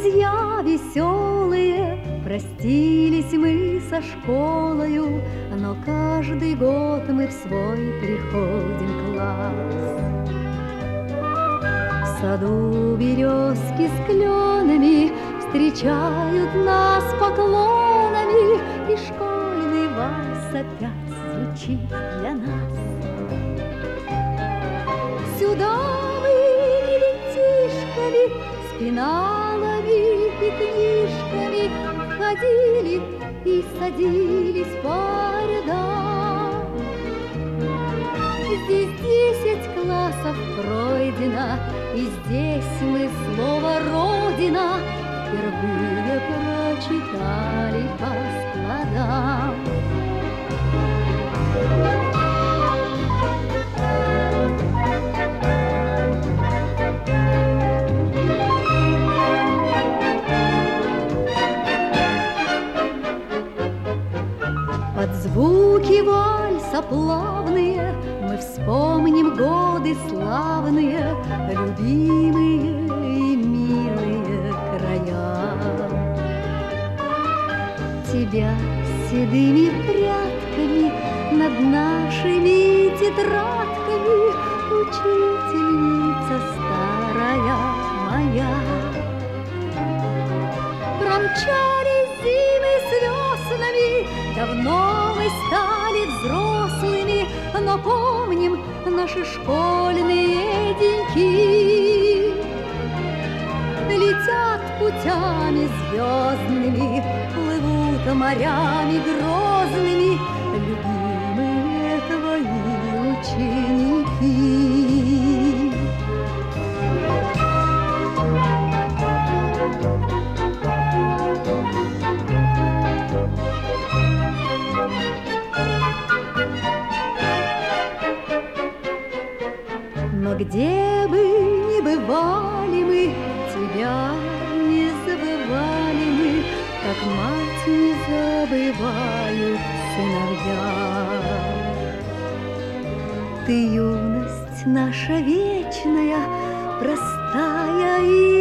друзья веселые, простились мы со школою, но каждый год мы в свой приходим класс. В саду березки с кленами встречают нас поклонами, и школьный вальс опять звучит для нас. Сюда мы ребятишками с пеналами и книжками ходили и садились по рядам. Здесь 10 классов пройдено, и здесь мы слово «Родина» впервые прочитали по складам. Под звуки вальса плавные мы вспомним годы славные, любимые и милые края. Тебя седыми прядками над нашими тетрадками, учительница старая моя. Промчались зимы с веснами, давно мы стали взрослыми, но помним наши школьные деньки. Летят путями звездными, плывут морями грозными, любимые твои ученики. Но где бы ни бывали мы, тебя не забывали мы, как мать не забывают сыновья. Ты юность наша вечная, простая и